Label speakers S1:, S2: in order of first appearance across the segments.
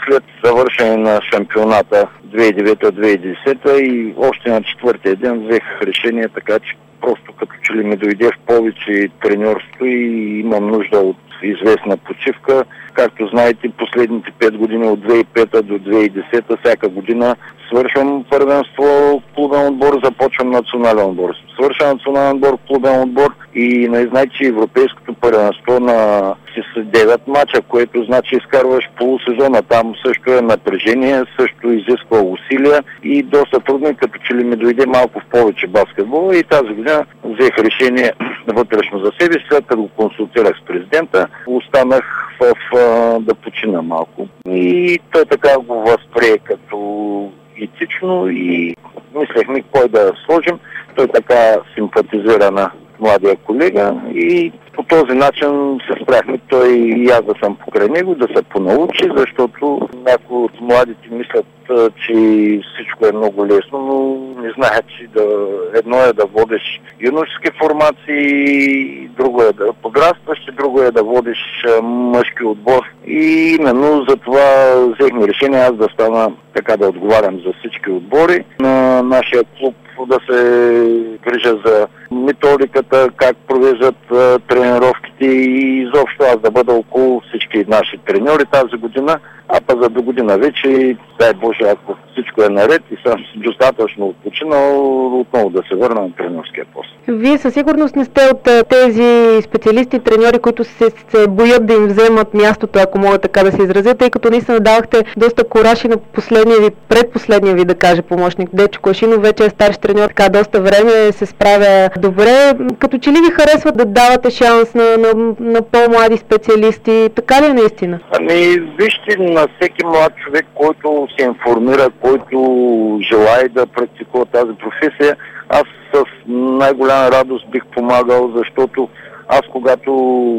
S1: след завършение на шампионата 2009-2010 и още на четвъртия ден взех решение, така че просто като че ли ми дойде в повече треньорство и имам нужда от известна почивка. Както знаете, последните 5 години от 2005 до 2010 всяка година свършвам първенство, клубен отбор, започвам национален отбор. Свършвам национален отбор, клубен отбор и знаете, че европейското първенство на 9 мача, което значи изкарваш полусезона. Там също е напрежение, също изисква усилия и доста трудно, като че ли ми дойде малко в повече баскетбол и тази година взех решение вътрешно за себе, след като го консултирах с президента, останах да почина малко. И той така го възприе като етично и мислехме кой да сложим. Той така симпатизира на младия колега и по този начин се спряхме той и аз да съм покрай него, да се понаучи, защото някои от младите мислят, че всичко е много лесно, но не знаят, че едно е да водиш юношески формации, друго е да подрастваш, друго е да водиш мъжки отбор. И именно за това взехме решение аз да стана така да отговарям за всички отбори на нашия клуб, да се грижа за методиката, как провеждат тренировките и изобщо аз да бъда около всички наши треньори тази година, а па за до година вече, дай Боже, ако всичко е наред и съм достатъчно отпочинал, отново да се върна на тренерския пост.
S2: Вие със сигурност не сте от тези специалисти, треньори, които се боят да им вземат мястото, ако мога така да се изразя, тъй като наистина давахте доста кураж и на предпоследния ви, да кажа, помощник Дечо Кошинов, вече е старш треньор, така доста време се справя добре. Като че ли ви харесват да давате шанс на по-млади специалисти, така ли е наистина?
S1: Вижте, на всеки млад човек, който се информира, който желае да практикува тази професия, аз с най-голяма радост бих помагал, защото аз когато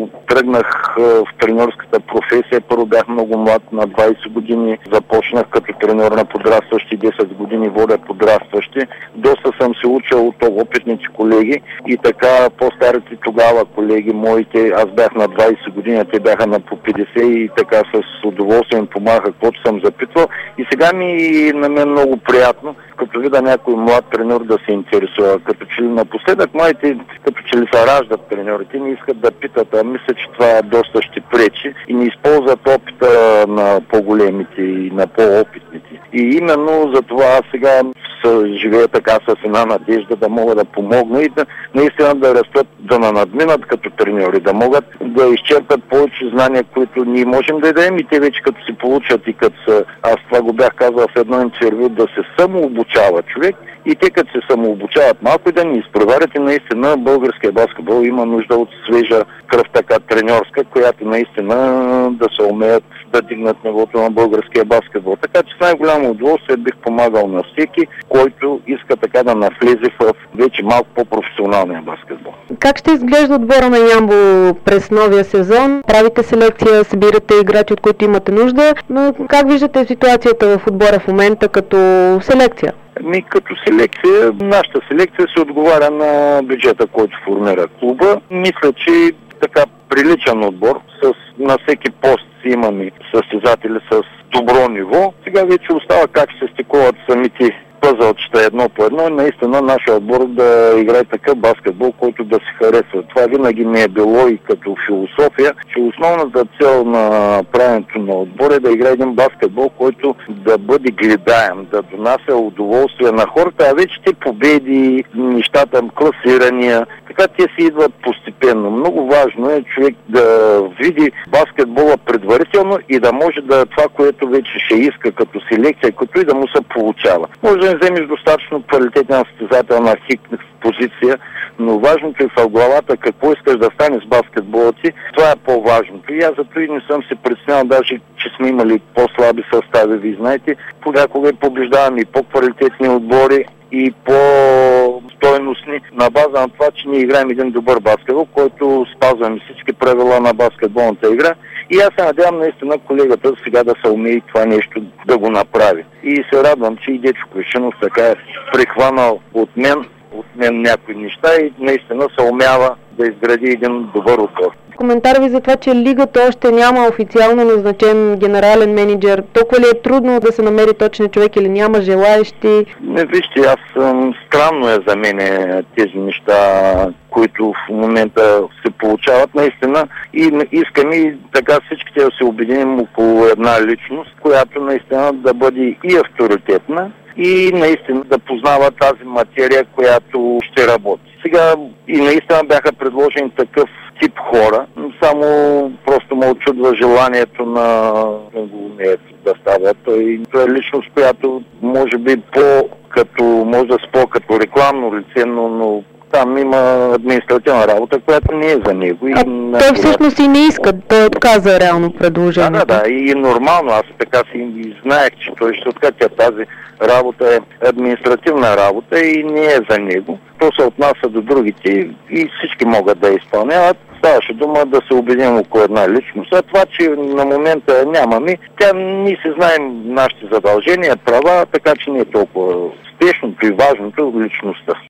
S1: тръгнах в треньорската професия, първо бях много млад, на 20 години започнах като треньор на подрастващи, 10 години водя подрастващи. Доста съм се учил от опитните колеги и така по-старите тогава колеги моите, аз бях на 20 години, те бяха на по 50 и така с удоволствие им помагаха, каквото съм запитвал. И сега на мен много приятно, като видя някой млад треньор да се интересува. Като че ли напоследък младите, като че ли се раждат треньорите, не искат да питат, а мисля, че това доста ще пречи и не използват опита на по-големите и на по-опитните. И именно за това аз сега живея така с една надежда да мога да помогна и да наистина да растат, да надминат като треньори, да могат да изчерпат повече знания, които ние можем да дадем и те вече като се получат и като са, аз това го бях казал в едно интервю, да се самообучава човек и те като се самообучават малко и да ни изпреварят и наистина българския баскетбол има нужда от свежа кръв така треньорска, която наистина да се умеят да дигнат нивото на българския баскетбол. Така че с най-голямо удоволствие бих помагал на всеки, който иска така да навлезе в вече малко по-професионалния баскетбол.
S2: Как ще изглежда отбора на Ямбол през новия сезон? Правите селекция, събирате играчи, от които имате нужда, но как виждате ситуацията в отбора в момента като селекция?
S1: Като селекция, нашата селекция се отговаря на бюджета, който формира клуба. Мисля, че така приличен отбор, на всеки пост си имаме състезатели с добро ниво. Сега вече остава как се стиковат самите пъзълчета едно по едно и наистина нашия отбор да играе такъв баскетбол, който да се харесва. Това винаги ми е било и като философия, че основната цел на правенето на отбор е да играе един баскетбол, който да бъде гледаем, да донася удоволствие на хората, а вече те победи, нещата, класирания, така те си идват постепенно. Много важно е човек да види баскетбола предварително и да може да това, което вече ще иска като селекция, като и да му се получава. Може да не вземеш достатъчно квалитетна състезател на хик позиция, но важното е в главата какво искаш да стане с баскетбола ти. Това е по-важното. И аз зато и не съм се притеснял, даже че сме имали по-слаби състави. Вие знаете, понякога побеждаваме и по-квалитетни отбори и по-стойностни на база на това, че ние играем един добър баскетбол, който спазваме всички правила на баскетболната игра. И аз се надявам наистина колегата сега да се умее това нещо да го направи. И се радвам, че и Дечо Кошинов така е прихванал от мен някои неща и наистина се умява да изгради един добър отбор.
S2: коментар ви за това, че лигата още няма официално назначен генерален менеджер. Толкова ли е трудно да се намери точен човек или няма желаещи?
S1: Не, вижте, странно е за мен тези неща, които в момента се получават наистина, и искаме и така всичките да се обединим около една личност, която наистина да бъде и авторитетна и наистина да познава тази материя, която ще работи. Сега и наистина бяха предложени такъв тип хора, само просто ме очудва желанието на Голумеев да става. Той е личност, която може би може да спо като рекламно лице, но там има административна работа, която не е за него.
S2: Той всъщност и не иска, той отказа реално предложението.
S1: Да, и нормално. Аз така си знаех, че той ще откаже. Тази работа е административна работа и не е за него. То се отнася до другите и всички могат да изпълняват. Ставаше дума да се обединим около една личност. А това, че на момента нямаме, ние си знаем нашите задължения, права, така че не е толкова спешното и важното личността.